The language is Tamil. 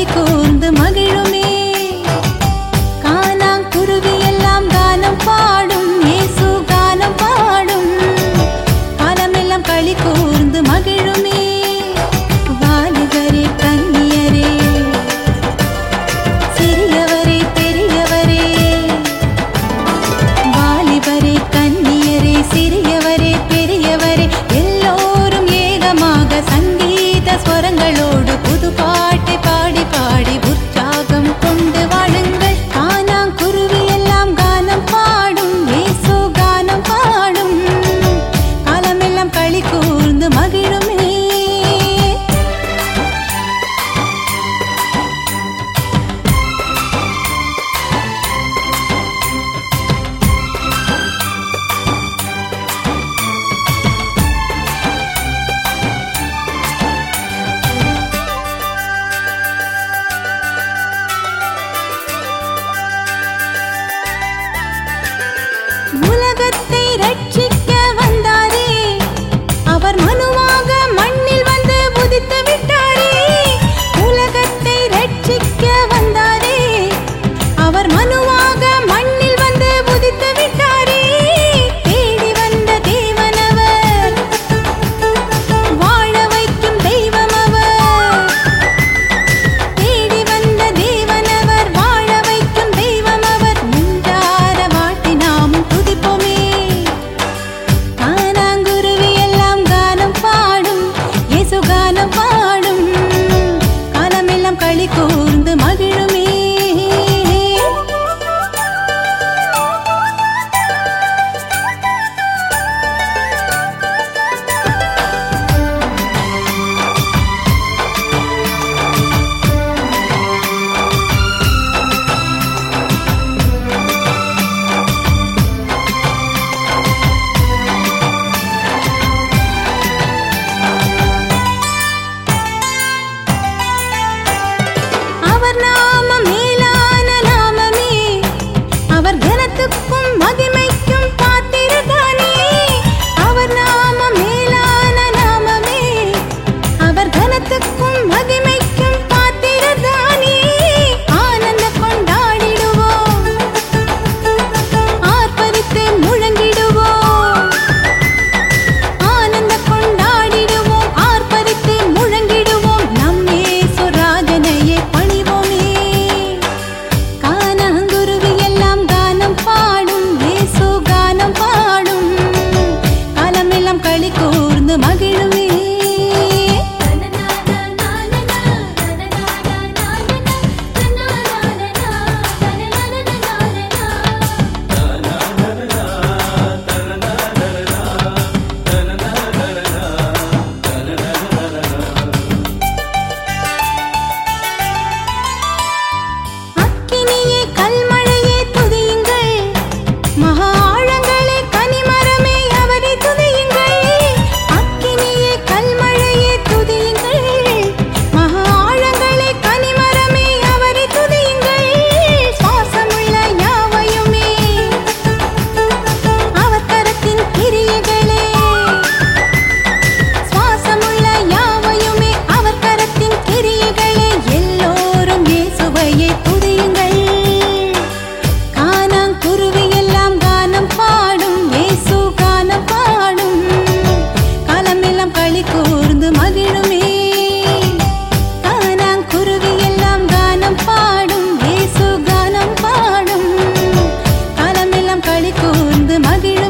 களி கூர்ந்து மகிழுமே. கானாங்குருவி எல்லாம் கானம் பாடும், இயேசு கானம் பாடும். காலமெல்லாம் களி கூர்ந்து மகிழுமே. வாலிபரே கன்னியரே, சிறியவரே பெரியவரே, வாலிபரே கன்னியரே, சிறியவரே பெரியவரே, எல்லோரும் ஏகமாக சங்கீத ஸ்வரங்களோடு புது பாட்டை பாடி பாடி உற்சாகம் கொண்டு வாழுங்கள். கானாங்குருவி எல்லாம் கானம் பாடும், இயேசு கானம் பாடும். காலமெல்லாம் களி கூர்ந்து மகிழுமே. உலகத்தை ரட்சிக்க வந்தாரே, அவர் மனுவாக மண்ணில் வந்து உதித்து விட்டாரே. உலகத்தை ரட்சிக்க வந்தாரே, அவர் மனுவாக மண்ணில் வந்து உதித்து விட்டாரே. தேடி வந்த தேவனவர், வாழ வைக்கும் தெய்வம் அவர். தேடி வந்த தேவனவர், வாழ வைக்கும் தெய்வம் அவர். நின்றார வாட்டி நாமும் துதிப்போமே. கானாங்குருவி எல்லாம் கானம் பாடும், இயேசு கானம் பாடும். காலமெல்லாம் களி கூர்ந்து மகிழுமே. அவர் நாமம் மேலான நாமமே, அவர் கனத்துக்கும் மகிமைக்கும் பாத்திரதானே. அவர் நாமம் மேலான நாமமே, அவர் கனத்துக்கும் மகிமைக்கும் பாத்திரதானே. ஆனந்த கொண்டாடிடுவோம், ஆர்ப்பரித்து முழங்கிடுவோம். ஆனந்த கொண்டாடிடுவோம், ஆர்ப்பரித்து முழங்கிடுவோம். நம் இயேசு ராஜனையே பணிவோமே. கானாங்குருவி எல்லாம் கானம் பாடும், இயேசு கானம் பாடும். காலமெல்லாம் களி கூர்ந்து மகிழுமே. அக்கினியே கல்மழையே துதியுங்கள், மகா ஆழங்களே கனிமரமே அவரை துதியுங்கள். அக்கினியே கல்மழையே துதியுங்கள், மகா ஆழங்களே கனிமரமே அவரை துதியுங்கள். சுவாசமுள்ள யாவையுமே அவர் கரத்தின் கிரியைகளே. சுவாசமுள்ள யாவையுமே அவர் கரத்தின் கிரியைகளே. எல்லோரும் இயேசுவையே துதியுங்கள். கானாங்குருவி எல்லாம் கானம் பாடும், இயேசு கானம் பாடும். காலமெல்லாம் களி கூர்ந்து மகிழுமே. கானாங்குருவி எல்லாம் கானம் பாடும், இயேசு கானம் பாடும். காலமெல்லாம் களி கூர்ந்து மகிழுமே.